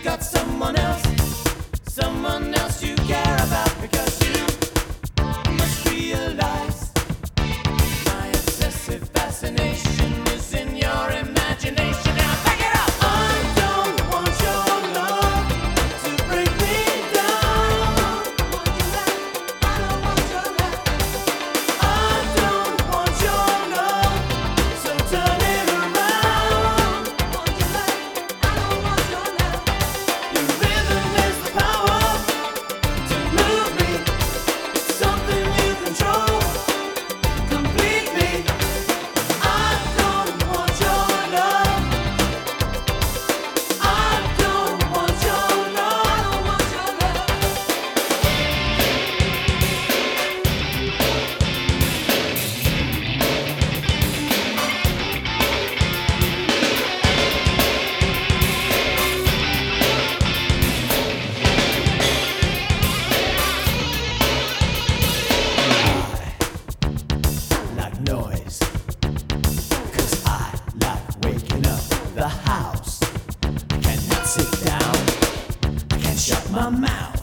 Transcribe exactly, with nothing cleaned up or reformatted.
got someone else, someone else you care about, because you must realize my obsessive fascination is in your imagination. Now back it up. I don't want your love to break me down. I don't want your love. I don't want your love, so turn it around. I don't want your love. Your rhythm has the power to move me. It's something you control completely. I don't want your love. I don't want your love. I don't want your love. Like noise, 'cause I like waking up the house. I cannot sit down, I can't shut my mouth.